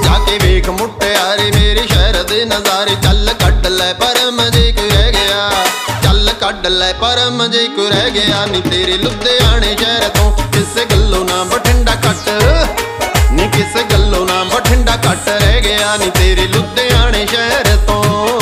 जाके वेख मुटियारे मेरे शहर दे नजारे। चल कड लै पर मजे कोई रह गया, चल कड लै पर मजे कोई रह गया नी तेरे लुधियाने शहर तो। किसे गल्लों ना बठिंडा कट नी, किसे गल्लों ना बठिंडा कट रह गया नी तेरे लुधियाने शहर तो।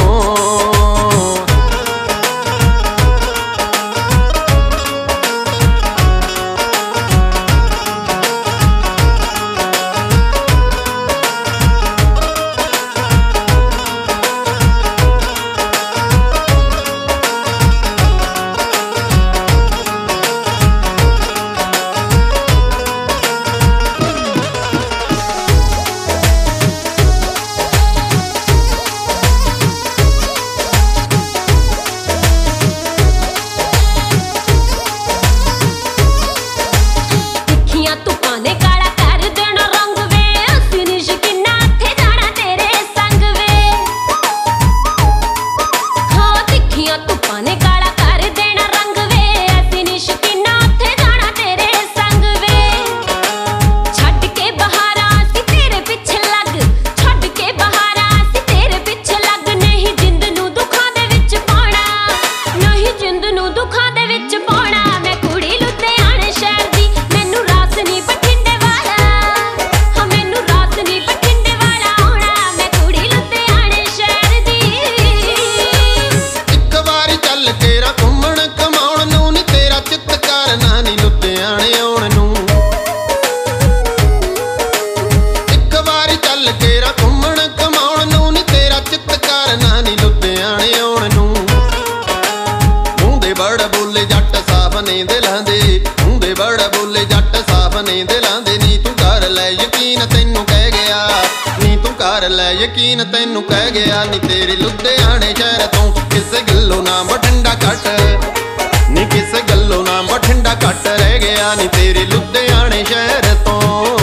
दिलां दे हुंदे बड़ा बोले जट साफ ने दिलां दे। नी तू कर लै यकीन तैनू कह गया, नी तू कर लै यकीन तैनू कह गया नी तेरे लुधियाने शहर तो। किसे गल्लों ना बठिंडा कट नी, किसे गल्लों ना बठिंडा कट रह गया नी तेरे लुधियाने शहर तो।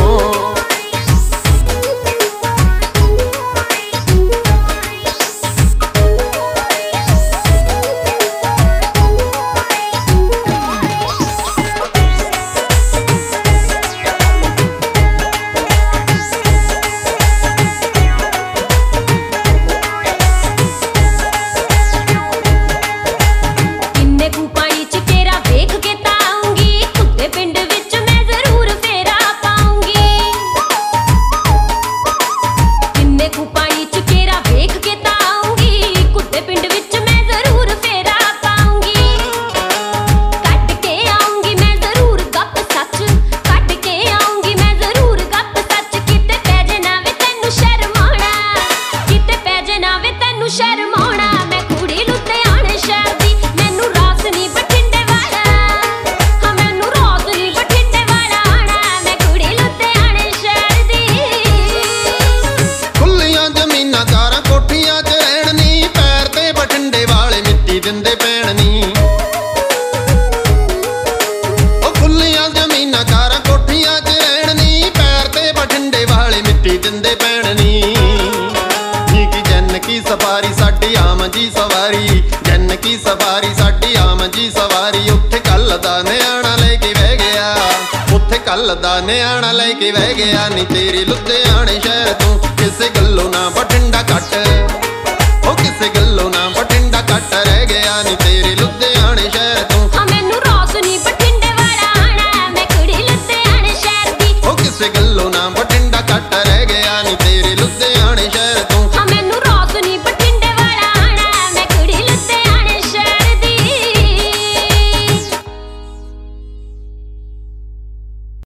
सवारी साडी आम जी सवारी, जन की सवारी साडी आम जी सवारी। उत्थे कल दा न्याणा लेके बह गया, उत्थे कल दा न्याणा लेके बह गया नी तेरे लुधियाने शहर तो।